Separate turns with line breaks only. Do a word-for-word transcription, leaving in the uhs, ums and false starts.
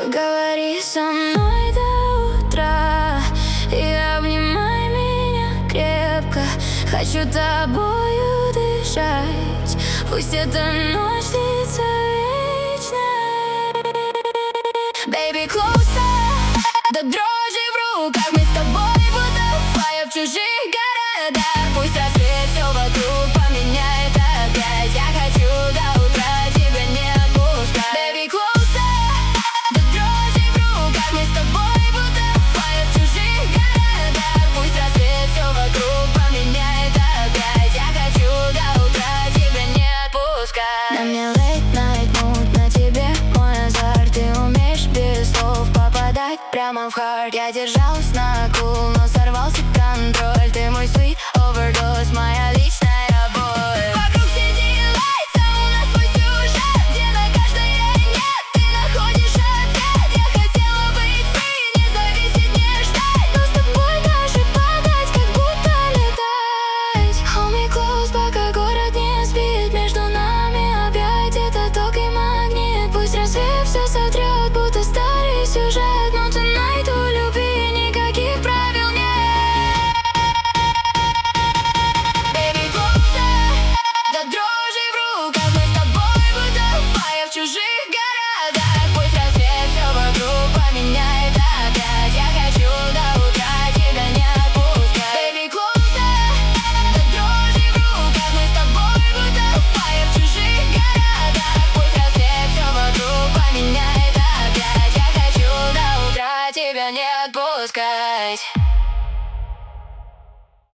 Поговори со мной до утра и обнимай меня крепко. Хочу тобою дышать, пусть эта ночь длится вечно. Baby, closer, до дрожи в руках. Мы с тобой будто fire в чужих городах. Пусть рассвет все вокруг поменяет опять. Я хочу до утра тебя не отпускать. Baby, closer, до дрожи в руках. Мы с тобой будто fire в чужих городах. Пусть рассвет все вокруг поменяет опять. Я хочу до утра тебя не отпускать. На мне late night mood, на тебе мой азарт. Ты умеешь без слов попадать прямо в хард. Я держалась на курсе,